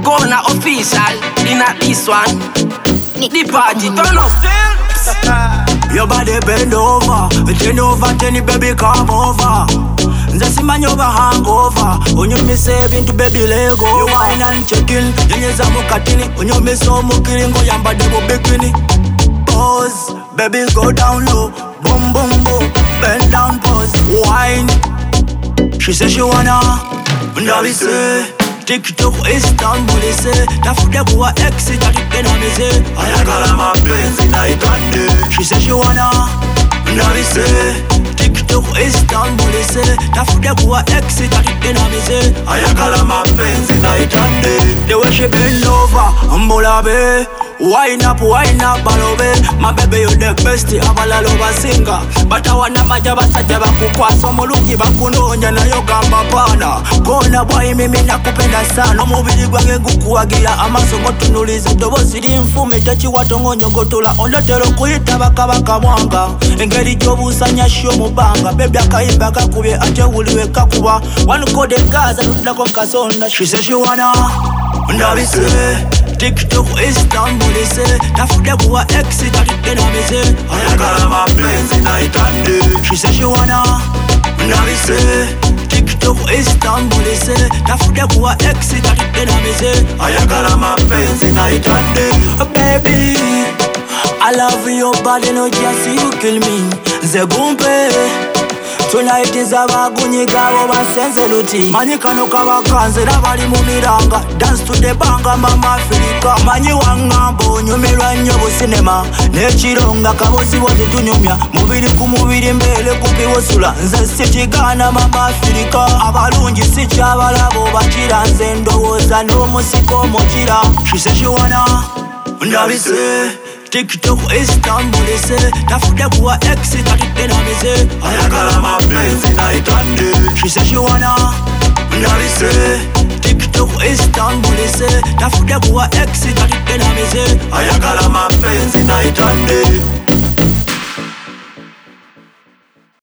Gonna official in at this one. The party turn up. Your body bend over, 10 over 10, baby come over. Nzasimanya over hangover. Onyo me saving to baby lego. You wine and check-in, yenyeza mukatini. Onyo me so mukiri ngo yamba debo bikini. Pause, baby go down low. Boom boom boom, bend down pause. Wine. She say she wanna, ndabi say. TikTok Istanbul ise tafuta kuwa exit atikena mize ayakala mapenzi na itande. She say she wanna, ndabi say. TikTok Istanbul ise tafuta kuwa exit atikena mize ayakala mapenzi na itande. The way she bend over, mbulabe. Wine up, balobe. My baby, you the best, abalalo basinga. But I wanna majaba sajaba kukwasa mulungi bakunonya na yogamba pana. Kona boy mimi nakupenda sana. Omubiri gwange gukuwagira amaso ngotunuliza dobozi limfume tachiwatongo nyogotola ondotero kuyita bakabaka mwanga. Engeri gyobusanya shyo mubanga. Baby akayimba kakubye ate wuliwe kakuba. One code Gaza tutako kasonda. She say she wanna, ndabise. TikTok Istanbul ise tafuta kuwa exit atikena mize ayakala mapenzi na itande. She say she wanna, ndabi say. TikTok Istanbul ise tafuta kuwa exit atikena mize ayakala mapenzi na itande. Baby, I love your body, no just you kill me. Zegumpe tonight is abagunyiga abo basenze luti. Manyi kano kabakanze nabali mu miranga. Dance to the banga mama Africa. Manyi wangambo nyumirwa nnyo businema. Nekironga kabozi bozi tunyumya. Mubiri ku mubiri mbele kupiwosula. Nze sikigana mama Africa. Abalungi sikyabalabo bakira nze ndowooza n'omusiko mukira. She say she wanna, ndabi say. TikTok Istanbul ise tafuta kuwa exit atikena mize ayakala mapenzi na itande. She say she wanna, ndabi say. TikTok Istanbul ise tafuta kuwa exit atikena mize ayakala mapenzi na itande.